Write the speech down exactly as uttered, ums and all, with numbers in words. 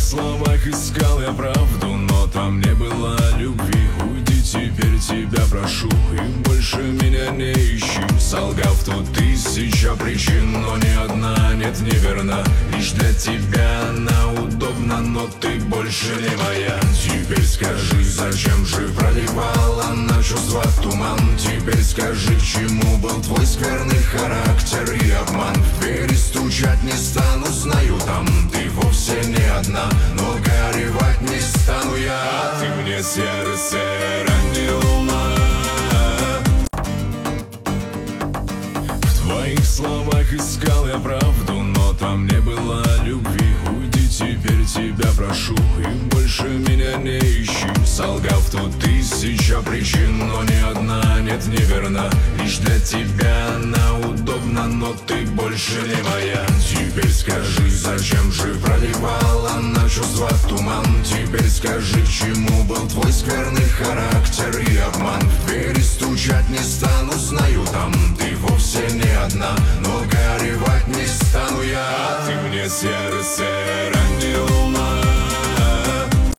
словах искал я правду, но там не было любви. Уйди, теперь тебя прошу, и больше меня не ищи. Солгав тут тысяча причин, но ни одна нет неверна. Лишь для тебя она удобна, но ты больше не моя. Теперь скажи, зачем же проливала на чувства туман? Теперь скажи, к чему был твой скверный характер и обман? Перестучать не стану, знаю, там ты вовсе не одна, но горевать не стану я. А ты мне сердце ранила. В твоих словах искал я правду, но там не было любви. Уйди, теперь тебя прошу, и больше меня не ищи. Солгав тут тысяча причин, но ни одна нет неверна. Лишь для тебя она удобна, но ты больше не моя. Теперь скажи, зачем же проливала на чувства туман? Теперь скажи, к чему был твой скверный характер и обман? Перестучать не стану, знаю, там ты вовсе не одна, но горевать не стану я. А ты мне сердце ранила.